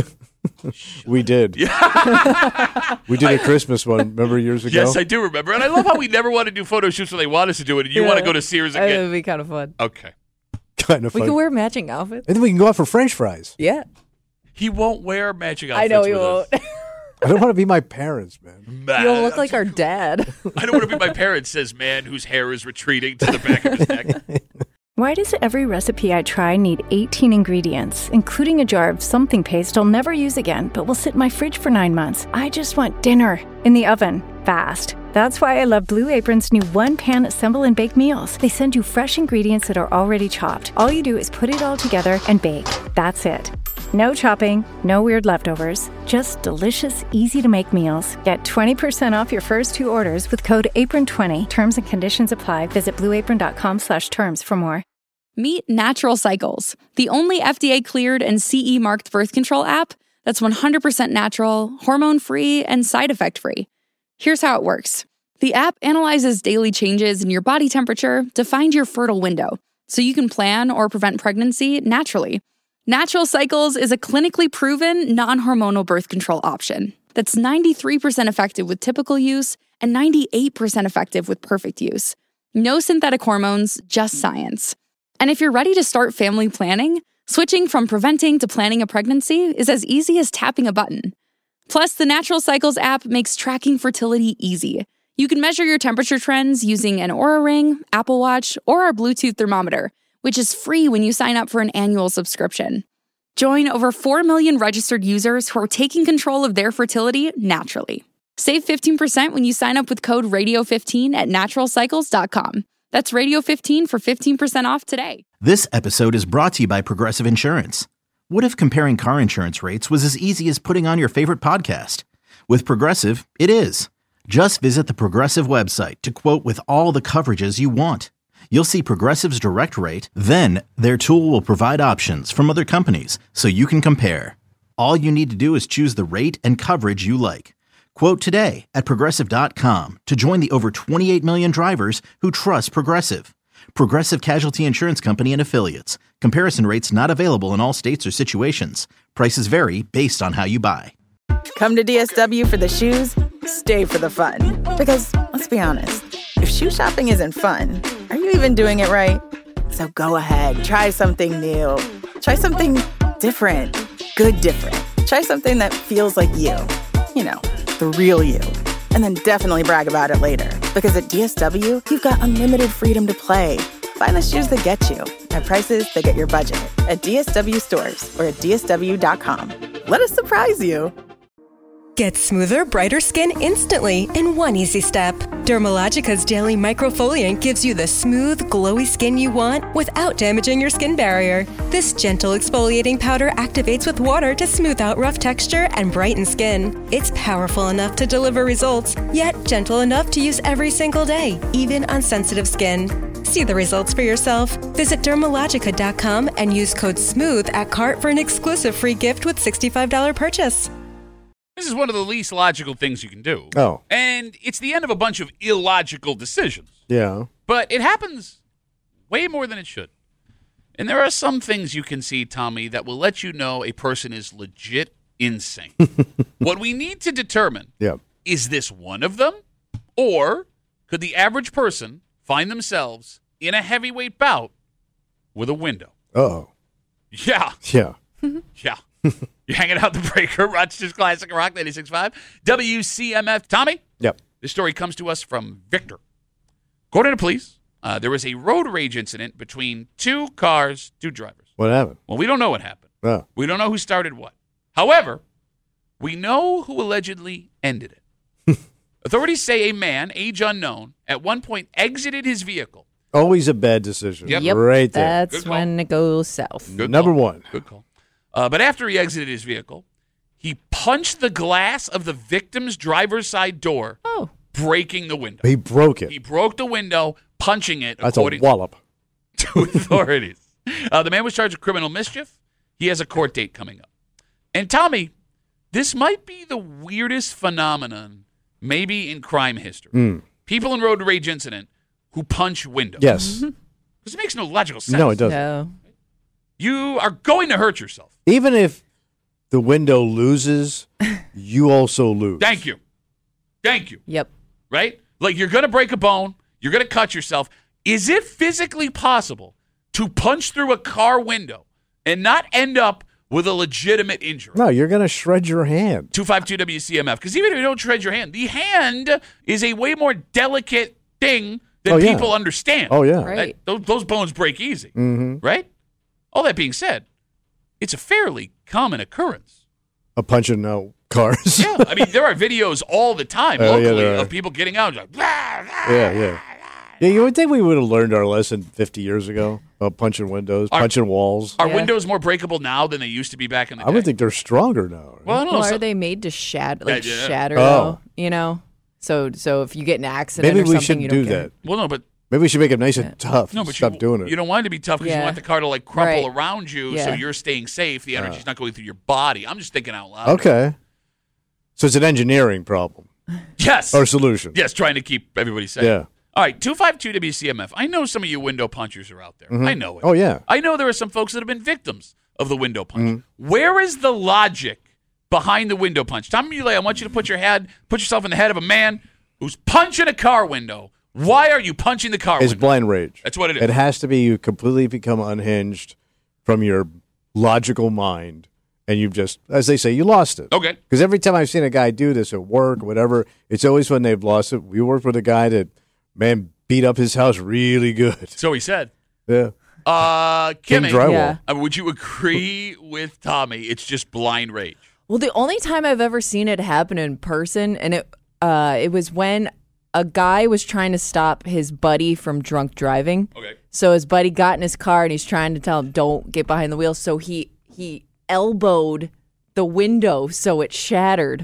We did. we did a Christmas one, remember years ago? Yes, I do remember, and I love how we never want to do photo shoots when they want us to do it, and you Yeah. want to go to Sears I think again. It would be kind of fun. Okay. Kind of We fun. could wear matching outfits. And then we can go out for French fries. Yeah. He won't wear matching outfits. I know he with won't. us. I don't want to be my parents, man. Man, You don't look like our dad. I don't want to be my parents, says man whose hair is retreating to the back of his neck. Why does every recipe I try need eighteen ingredients, including a jar of something paste I'll never use again, but will sit in my fridge for nine months? I just want dinner in the oven, fast. That's why I love Blue Apron's new one-pan assemble and bake meals. They send you fresh ingredients that are already chopped. All you do is put it all together and bake. That's it. No chopping, no weird leftovers, just delicious, easy-to-make meals. Get twenty percent off your first two orders with code apron twenty. Terms and conditions apply. Visit blueapron.com slash terms for more. Meet Natural Cycles, the only F D A-cleared and C E-marked birth control app that's one hundred percent natural, hormone-free, and side effect-free. Here's how it works. The app analyzes daily changes in your body temperature to find your fertile window, so you can plan or prevent pregnancy naturally. Natural Cycles is a clinically proven, non-hormonal birth control option that's ninety-three percent effective with typical use and ninety-eight percent effective with perfect use. No synthetic hormones, just science. And if you're ready to start family planning, switching from preventing to planning a pregnancy is as easy as tapping a button. Plus, the Natural Cycles app makes tracking fertility easy. You can measure your temperature trends using an Oura Ring, Apple Watch, or our Bluetooth thermometer, which is free when you sign up for an annual subscription. Join over four million registered users who are taking control of their fertility naturally. Save fifteen percent when you sign up with code radio fifteen at natural cycles dot com. That's radio fifteen for fifteen percent off today. This episode is brought to you by Progressive Insurance. What if comparing car insurance rates was as easy as putting on your favorite podcast? With Progressive, it is. Just visit the Progressive website to quote with all the coverages you want. You'll see Progressive's direct rate, then their tool will provide options from other companies so you can compare. All you need to do is choose the rate and coverage you like. Quote today at progressive dot com to join the over twenty-eight million drivers who trust Progressive. Progressive Casualty Insurance Company and Affiliates. Comparison rates not available in all states or situations. Prices vary based on how you buy. Come to D S W for the shoes, stay for the fun. Because, let's be honest, if shoe shopping isn't fun, are you even doing it right? So go ahead, try something new. Try something different. Good different. Try something that feels like you. You know, the real you. And then definitely brag about it later. Because at D S W, you've got unlimited freedom to play. Find the shoes that get you at prices that get your budget at D S W stores or at D S W dot com. Let us surprise you. Get smoother, brighter skin instantly in one easy step. Dermalogica's Daily Microfoliant gives you the smooth, glowy skin you want without damaging your skin barrier. This gentle exfoliating powder activates with water to smooth out rough texture and brighten skin. It's powerful enough to deliver results, yet gentle enough to use every single day, even on sensitive skin. See the results for yourself. Visit dermalogica dot com and use code SMOOTH at cart for an exclusive free gift with sixty-five dollars purchase. This is one of the least logical things you can do. Oh. And it's the end of a bunch of illogical decisions. Yeah. But it happens way more than it should. And there are some things you can see, Tommy, that will let you know a person is legit insane. What we need to determine, Yeah. is this one of them Or could the average person find themselves in a heavyweight bout with a window? Uh-oh. Yeah. Yeah. Yeah. You're hanging out the breaker, Rochester's Classic Rock ninety-six point five. W C M F. Tommy? Yep. This story comes to us from Victor. According to police, uh, there was a road rage incident between two cars, two drivers. What happened? Well, we don't know what happened. Oh. We don't know who started what. However, we know who allegedly ended it. Authorities say a man, age unknown, at one point exited his vehicle. Always a bad decision. Yep. Yep, Right there. that's when it goes south. Good Number call. one. Good call. Uh, but after he exited his vehicle, he punched the glass of the victim's driver's side door, Oh. breaking the window. He broke it. He broke the window, punching it, That's a according wallop. to authorities. Uh, the man was charged with criminal mischief. He has a court date coming up. And Tommy, this might be the weirdest phenomenon maybe in crime history. Mm. People in road rage incident who punch windows. Yes. Because it makes no logical sense. No, it doesn't. No. You are going to hurt yourself. Even if the window loses, you also lose. Thank you. Thank you. Yep. Right? Like you're going to break a bone. You're going to cut yourself. Is it physically possible to punch through a car window and not end up with a legitimate injury? No, you're going to shred your hand. two five two W C M F. Because even if you don't shred your hand, the hand is a way more delicate thing than Oh, yeah. people understand. Oh, yeah. Right. That- those, those bones break easy. Mm-hmm. Right? All that being said, it's a fairly common occurrence. A punching out cars. Yeah. I mean, there are videos all the time Oh, yeah, locally there are. of people getting out. Like, "Rah, rah." yeah, yeah. Yeah, you would think we would have learned our lesson fifty years ago about punching windows, Are- punching walls. Are Yeah. windows more breakable now than they used to be back in the I day? would think they're stronger now. right? Well, I don't know. Well, so- are they made to shatter, like Yeah, yeah. shatter, Oh. though? You know? So so if you get in an accident Maybe or we something, shouldn't you do don't get that. well, no, but Maybe we should make it nice and tough. no, and but stop you, doing it. you don't want it to be tough because you Yeah. want the car to like crumple Right. around you, so Yeah. you're staying safe. The energy's not going through your body. I'm just thinking out loud. Okay. So it's an engineering problem Yes. or solution. Yes, trying to keep everybody safe. Yeah. All right, two five two W C M F. I know some of you window punchers are out there. I know it. Oh, yeah. I know there are some folks that have been victims of the window punch. Mm-hmm. Where is the logic behind the window punch? Tommy Muley, I want you to put your head, put yourself in the head of a man who's punching a car window. Why are you punching the car It's window? blind rage. That's what it is. It has to be you completely become unhinged from your logical mind, and you've just, as they say, you lost it. Okay. Because every time I've seen a guy do this at work, whatever, it's always when they've lost it. We worked with a guy that, man, beat up his house really good. So he said. Yeah. Uh, King Kimmy, drywall. Yeah. I mean, would you agree with Tommy? It's just blind rage. Well, the only time I've ever seen it happen in person, and it uh, it was when a guy was trying to stop his buddy from drunk driving. Okay. So his buddy got in his car and he's trying to tell him, "Don't get behind the wheel." So he he elbowed the window so it shattered.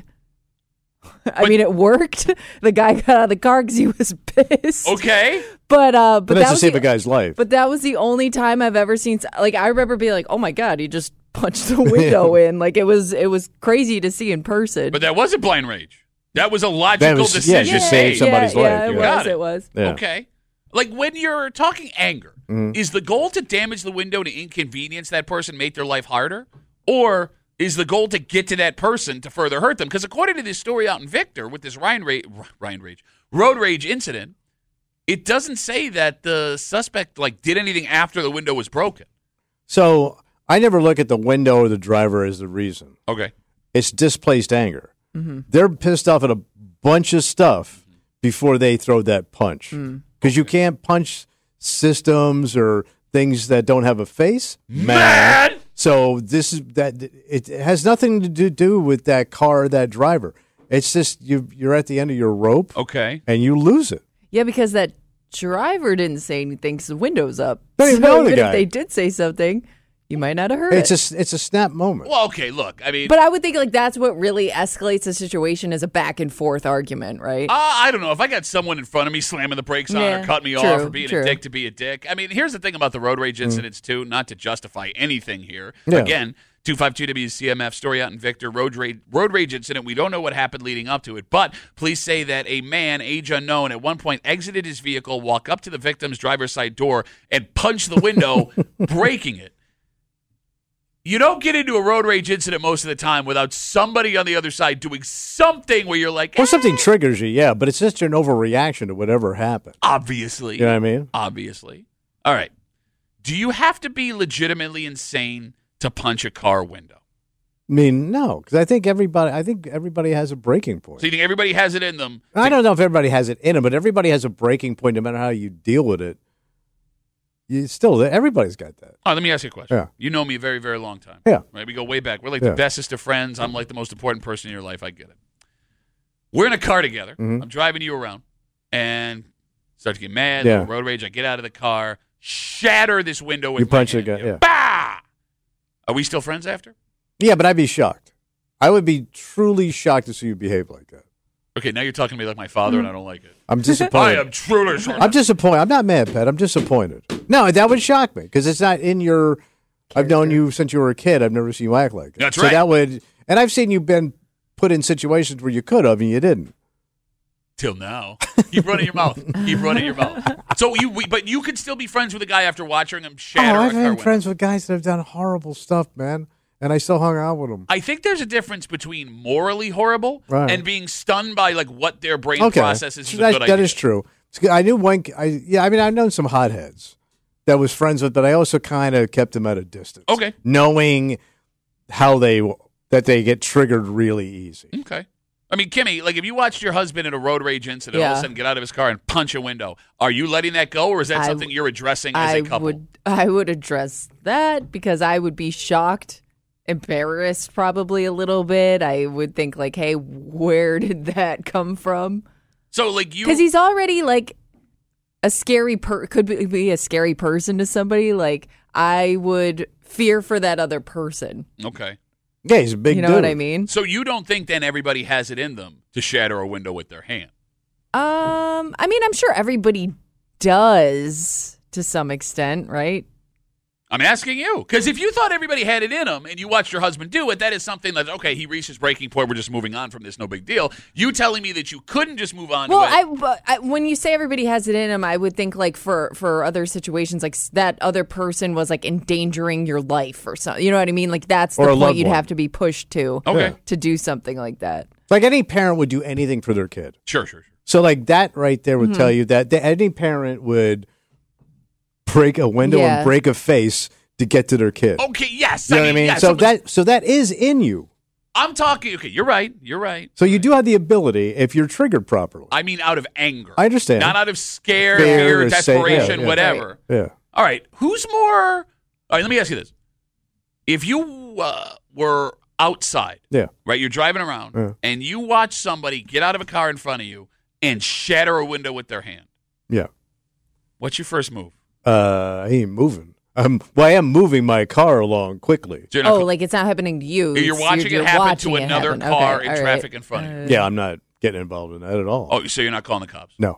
I But- mean, it worked. The guy got out of the car because he was pissed. Okay. But uh, but But that that's to was save the, a guy's life. But that was the only time I've ever seen. Like I remember being like, "Oh my god, he just punched the window in!" Like it was it was crazy to see in person. But that wasn't blind rage. That was a logical was- yeah, decision. just save made. somebody's yeah, life, Yeah, it yeah. Got was. it. It was. Yeah. Okay. Like when you're talking anger, Mm-hmm. is the goal to damage the window to inconvenience that person, make their life harder? Or is the goal to get to that person to further hurt them? Because according to this story out in Victor with this Ryan, Ra- Ryan Rage, road rage incident, it doesn't say that the suspect like did anything after the window was broken. So I never look at the window or the driver as the reason. Okay. It's displaced anger. They're pissed off at a bunch of stuff before they throw that punch. Because you can't punch systems or things that don't have a face. Mad! So this is that. It has nothing to do, do with that car or that driver. It's just you. You're at the end of your rope, Okay. and you lose it. Yeah, because that driver didn't say anything because the window's up. Don't even so know the even guy. if they did say something, you might not have heard It's it. a it's a snap moment. Well, okay, look, I mean, But I would think like that's what really escalates the situation is a back and forth argument, right? Uh, I don't know. If I got someone in front of me slamming the brakes on Yeah, or cutting me true, off or being true. a dick to be a dick. I mean, here's the thing about the road rage incidents, too, not to justify anything here. Yeah. Again, two five two W C M F, story out in Victor, road rage, road rage incident. We don't know what happened leading up to it, but police say that a man, age unknown, at one point exited his vehicle, walked up to the victim's driver's side door, and punched the window, breaking it. You don't get into a road rage incident most of the time without somebody on the other side doing something where you're like, Well, eh. something triggers you, yeah, but it's just an overreaction to whatever happened. Obviously. You know what I mean? Obviously. All right. Do you have to be legitimately insane to punch a car window? I mean, no, because I think everybody, I think everybody has a breaking point. So you think everybody has it in them? I don't know if everybody has it in them, but everybody has a breaking point no matter how you deal with it. You still, everybody's got that. Oh, let me ask you a question. Yeah. You know me a very, very long time. Yeah. Right? We go way back. We're like Yeah. the bestest of friends. I'm like the most important person in your life. I get it. We're in a car together. Mm-hmm. I'm driving you around and start to get mad. Yeah. Road rage. I get out of the car, shatter this window with You my punch the hand. guy, yeah. Bah! Are we still friends after? Yeah, but I'd be shocked. I would be truly shocked to see you behave like that. Okay, now you're talking to me like my father, and I don't like it. I'm disappointed. I am truly sorry. I'm disappointed. I'm not mad, Pat. I'm disappointed. No, that would shock me because it's not in your. I've known you since you were a kid. I've never seen you act like that. That's so right. that would, and I've seen you been put in situations where you could have and you didn't. Till now. Keep running your mouth. Keep running your mouth. So you, we, but you could still be friends with a guy after watching him shatter oh, a I've car had window. friends with guys that have done horrible stuff, man, and I still hung out with them. I think there's a difference between morally horrible Right. and being stunned by like what their brain Okay, processes is a that, good that idea. is true. I knew one. I yeah. I mean, I've known some hotheads that was friends with, but I also kind of kept them at a distance. Okay. Knowing how they that they get triggered really easy. Okay. I mean, Kimmy, like if you watched your husband in a road rage incident, all of Yeah. a sudden get out of his car and punch a window, are you letting that go, or is that I something you're addressing as I a couple? would I would address that because I would be shocked, embarrassed probably a little bit. I would think like, hey, where did that come from? So like you, Because he's already like a scary per could be- be a scary person to somebody. Like I would fear for that other person. okay. Yeah, he's a big You know dude. what I mean? So you don't think then everybody has it in them to shatter a window with their hand? Um, I mean, I'm sure everybody does to some extent, right? I'm asking you because if you thought everybody had it in them and you watched your husband do it, that is something that okay, he reached his breaking point. We're just moving on from this, no big deal. You telling me that you couldn't just move on? Well, to it. I, but I when you say everybody has it in them, I would think like for for other situations, like s- that other person was like endangering your life or something. You know what I mean? Like that's Or the a loved point you'd one. have to be pushed to. Okay. To do something like that. Like any parent would do anything for their kid. Sure, sure, sure. So like that right there would tell you that the, any parent would break a window Yeah. and break a face to get to their kid. Okay, yes. You know I what I mean, mean? yeah, so someone's- that so that is in you. I'm talking. Okay, you're right. You're right. So you do have the ability if you're triggered properly. I mean, out of anger. I understand. Not out of scare, Fear fear, or say- desperation, yeah, yeah. whatever. Yeah. All right. Who's more? All right. Let me ask you this: if you uh, were outside, Yeah. right, you're driving around, Yeah. and you watch somebody get out of a car in front of you and shatter a window with their hand, Yeah. what's your first move? Uh, he ain't moving. Um, well, I am moving my car along quickly. So you're not Oh, co- like it's not happening to you. you're it's- watching you're it happen watching to it another happen. car Okay, in all right. traffic in front of you. Yeah, I'm not getting involved in that at all. Oh, so you're not calling the cops? No.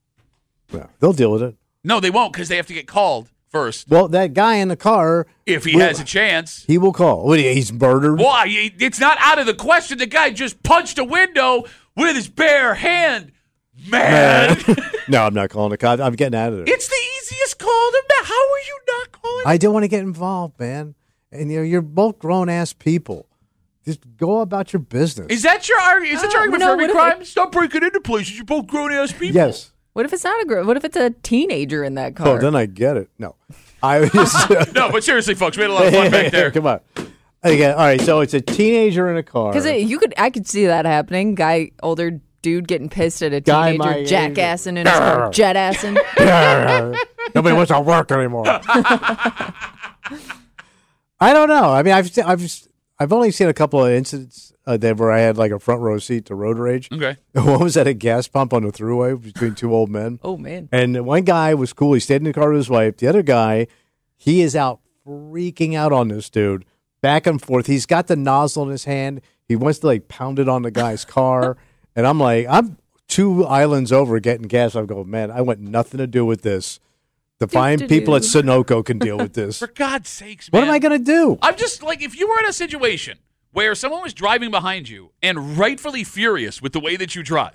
No. They'll deal with it. No, they won't because they have to get called first Well, that guy in the car, if he will- has a chance. he will call. What, he's murdered? Why? It's not out of the question. The guy just punched a window with his bare hand. Man, No, I'm not calling the cops. I'm getting out of there. it's the easiest call to make. How are you not calling? I don't want to get involved, man. And you know, you're both grown ass people. Just go about your business. Is that your argument? Is that your Uh, argument no, for every what if crime? Stop breaking into places. You're both grown ass people. Yes. What if it's not a girl? What if it's a teenager in that car? Oh, then I get it. No, I was just No, but seriously, folks, we had a lot of fun back there. Come on. Again, all right. So it's a teenager in a car. Because you could, I could see that happening. Guy, older dude getting pissed at a Guy teenager, my age. jackassing in his car, jet assing. Nobody wants to work anymore. I don't know. I mean, I've se- I've I've only seen a couple of incidents uh, there where I had like a front row seat to road rage. Okay. One was at a gas pump on the thruway between two old men. Oh man! And one guy was cool. He stayed in the car with his wife. The other guy, he is out freaking out on this dude, back and forth. He's got the nozzle in his hand. He wants to like pound it on the guy's car. And I'm like, I'm two islands over getting gas. I go, man, I want nothing to do with this. The fine people at Sunoco can deal with this. For God's sakes, man. What am I going to do? I'm just like, if you were in a situation where someone was driving behind you and rightfully furious with the way that you drive, Yes.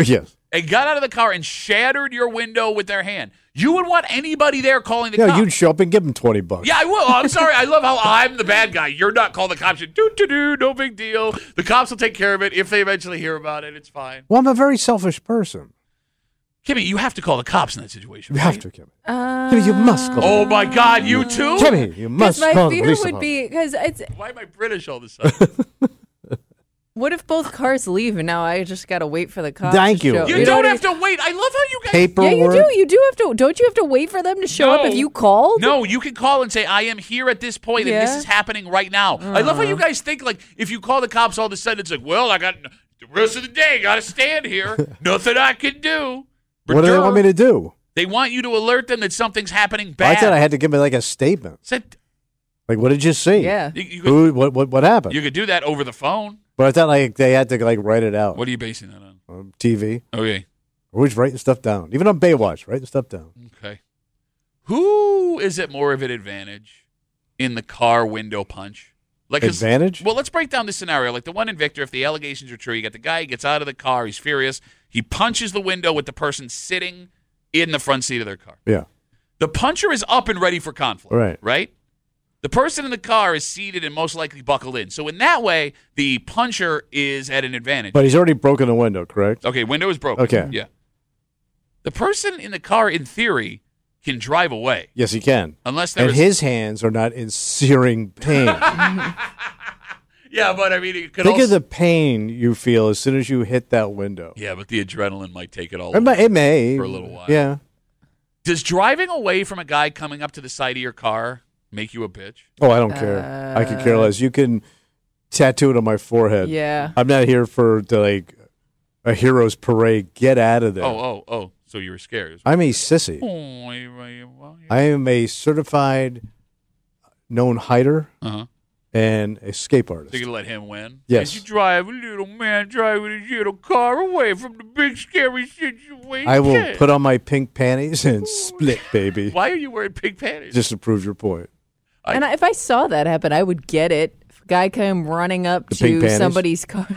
and got out of the car and shattered your window with their hand, you would want anybody there calling the yeah, cops. you'd show up and give them twenty bucks. Yeah, I will. I'm sorry. I love how I'm the bad guy. You're not calling the cops. You do, do, do, no big deal. The cops will take care of it if they eventually hear about it. It's fine. Well, I'm a very selfish person. Kimmy, you have to call the cops in that situation. You right? have to, Kimmy. Uh, Kimmy, you must call. Oh my God, you too? Kimmy, you must my call the fear police would department. be because it's. Why am I British all of a sudden? What if both cars leave and now I just gotta wait for the cops? Thank to you. show- You, You don't know have to wait. I love how you guys. Paperwork. Yeah, you do. You do have to. Don't you have to wait for them to show up No. if you called? No, you can call and say, I am here at this point, and this Yeah. is happening right now. I love how you guys think, like, if you call the cops all of a sudden, it's like, well, I got the rest of the day, got to stand here. Nothing I can do. What do they want me to do? They want you to alert them that something's happening bad. I thought I had to give me like a statement. Said, Like, what did you see? Yeah. you, you, could, Who? What? What? What happened? you could do that over the phone. But I thought like they had to like write it out What are you basing that on? on T V. Okay. Always writing stuff down. Even on Baywatch, writing stuff down. Okay. Who is it more of an advantage in the car window punch? Like 'cause- Advantage? Well, let's break down this scenario. Like the one in Victor, if the allegations are true, you got the guy, he gets out of the car, he's furious, he punches the window with the person sitting in the front seat of their car. Yeah. The puncher is up and ready for conflict. Right. Right? The person in the car is seated and most likely buckled in. So in that way, the puncher is at an advantage. But he's already broken the window, correct? Okay, window is broken. Okay. Yeah. The person in the car, in theory, can drive away. Yes, he can. Unless there And is- his hands are not in searing pain. Yeah, but I mean, it could Think also... of the pain you feel as soon as you hit that window. Yeah, but the adrenaline might take it all It may, it may. for a little while. Yeah. Does driving away from a guy coming up to the side of your car make you a bitch? Oh, I don't care. I could care less. You can tattoo it on my forehead. Yeah. I'm not here for the, like a hero's parade. Get out of there. Oh, oh, oh. So you were scared. I'm a sissy. Oh, I- I- well, yeah. I am a certified known hider Uh-huh. and a escape artist. So you let him win? Yes. As you drive a little man driving his little car away from the big scary situation. I will put on my pink panties and split, baby, Why are you wearing pink panties? just to prove your point. I- And if I saw that happen, I would get it. If a guy came running up The pink to panties? somebody's car.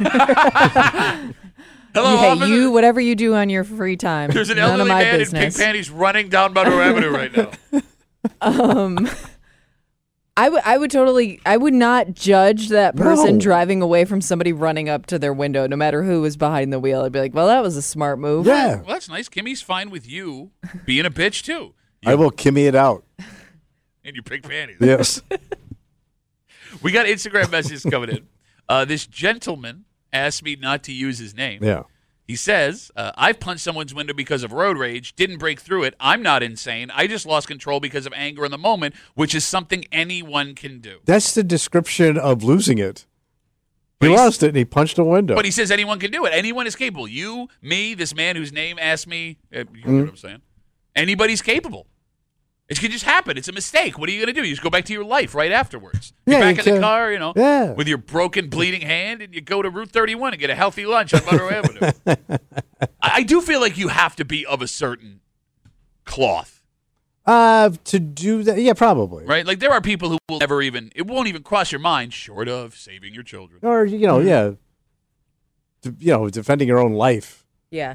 Hello, hey, officer. you, whatever you do on your free time. There's an none elderly of my man business. in pink panties running down Monroe Avenue right now. Um, I would, I would totally, I would not judge that person No. driving away from somebody running up to their window, no matter who was behind the wheel. I'd be like, well, that was a smart move. Yeah. Well, that's nice. Kimmy's fine with you being a bitch, too. I will Kimmy it out. In your pink panties. Yes. We got Instagram messages coming in. Uh, this gentleman asked me not to use his name. Yeah. He says, uh, I've punched someone's window because of road rage, didn't break through it. I'm not insane. I just lost control because of anger in the moment, which is something anyone can do. That's the description of losing it. But He he's- lost it and he punched a window. But he says anyone can do it. Anyone is capable. You, me, this man whose name asked me. Uh, you know Mm. what I'm saying? Anybody's capable. It can just happen. It's a mistake. What are you going to do? You just go back to your life right afterwards. You're Yeah, back you in the can- car, you know, Yeah. with your broken, bleeding hand, and you go to Route thirty-one and get a healthy lunch on Monroe Avenue. I, I do feel like you have to be of a certain cloth, Uh, to do that, yeah, probably. right? Like there are people who will never even, it won't even cross your mind, short of saving your children. Or you know, yeah, to, you know, defending your own life. Yeah.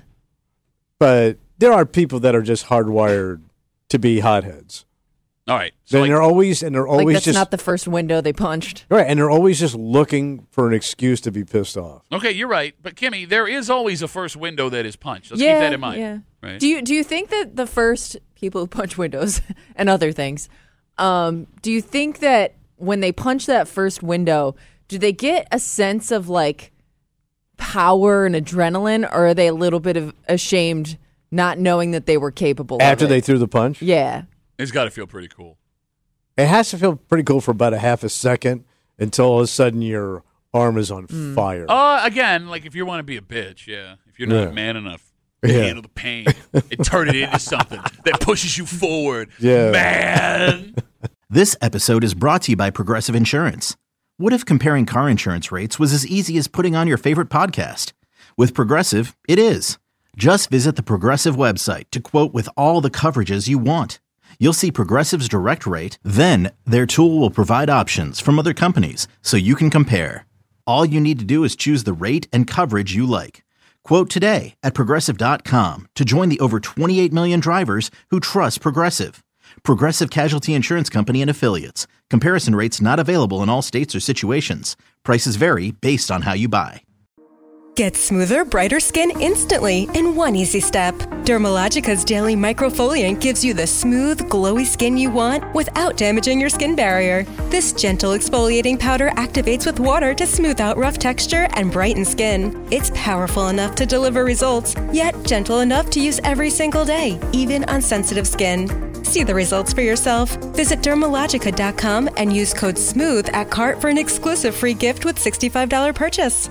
But there are people that are just hardwired to be hotheads. All right. So And like, they're always and they're Like always that's just not the first window they punched. right, and they're always just looking for an excuse to be pissed off. okay, you're right. But Kimmy, there is always a first window that is punched. Let's yeah, keep that in mind. Yeah. Right? Do you do you think that the first people who punch windows and other things, um, do you think that when they punch that first window, do they get a sense of like power and adrenaline, or are they a little bit of ashamed not knowing that they were capable After of they it? threw the punch, Yeah. It's got to feel pretty cool. it has to feel pretty cool for about a half a second until all of a sudden your arm is on Mm. fire. Uh, again, like if you want to be a bitch, yeah. If you're not Yeah. man enough to Yeah. handle the pain and turn it into something that pushes you forward, Yeah. man. This episode is brought to you by Progressive Insurance. What if comparing car insurance rates was as easy as putting on your favorite podcast? With Progressive, it is. Just visit the Progressive website to quote with all the coverages you want. You'll see Progressive's direct rate, then their tool will provide options from other companies so you can compare. All you need to do is choose the rate and coverage you like. Quote today at Progressive dot com to join the over twenty-eight million drivers who trust Progressive. Progressive Casualty Insurance Company and Affiliates. Comparison rates not available in all states or situations. Prices vary based on how you buy. Get smoother, brighter skin instantly in one easy step. Dermalogica's Daily Microfoliant gives you the smooth, glowy skin you want without damaging your skin barrier. This gentle exfoliating powder activates with water to smooth out rough texture and brighten skin. It's powerful enough to deliver results, yet gentle enough to use every single day, even on sensitive skin. See the results for yourself. Visit Dermalogica dot com and use code SMOOTH at cart for an exclusive free gift with sixty-five dollars purchase.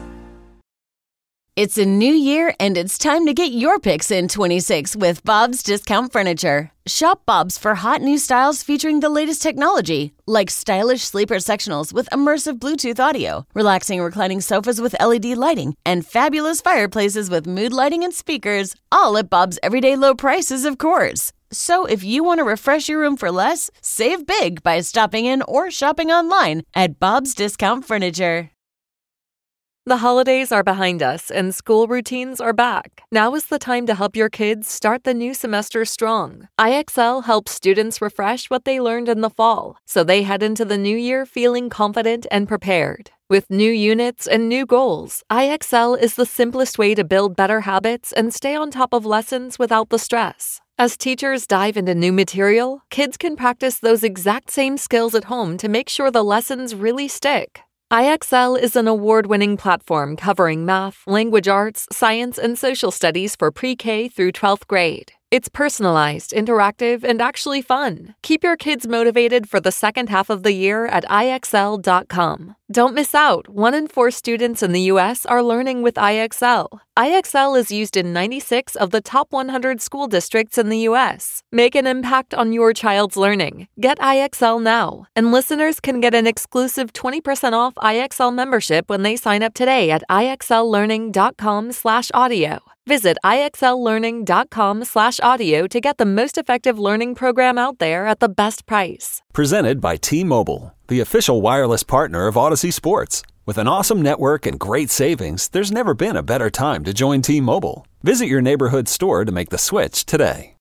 It's a new year, and it's time to get your picks in twenty-six with Bob's Discount Furniture. Shop Bob's for hot new styles featuring the latest technology, like stylish sleeper sectionals with immersive Bluetooth audio, relaxing reclining sofas with L E D lighting, and fabulous fireplaces with mood lighting and speakers, all at Bob's everyday low prices, of course. So if you want to refresh your room for less, save big by stopping in or shopping online at Bob's Discount Furniture. The holidays are behind us and school routines are back. Now is the time to help your kids start the new semester strong. I X L helps students refresh what they learned in the fall, so they head into the new year feeling confident and prepared. With new units and new goals, I X L is the simplest way to build better habits and stay on top of lessons without the stress. As teachers dive into new material, kids can practice those exact same skills at home to make sure the lessons really stick. I X L is an award-winning platform covering math, language arts, science, and social studies for pre-K through twelfth grade. It's personalized, interactive, and actually fun. Keep your kids motivated for the second half of the year at I X L dot com. Don't miss out. One in four students in the U S are learning with I X L. I X L is used in ninety-six of the top one hundred school districts in the U S. Make an impact on your child's learning. Get I X L now. And listeners can get an exclusive twenty percent off I X L membership when they sign up today at I X L learning dot com slash audio. Visit I X L learning dot com slash audio to get the most effective learning program out there at the best price. Presented by T-Mobile, the official wireless partner of Odyssey Sports. With an awesome network and great savings, there's never been a better time to join T-Mobile. Visit your neighborhood store to make the switch today.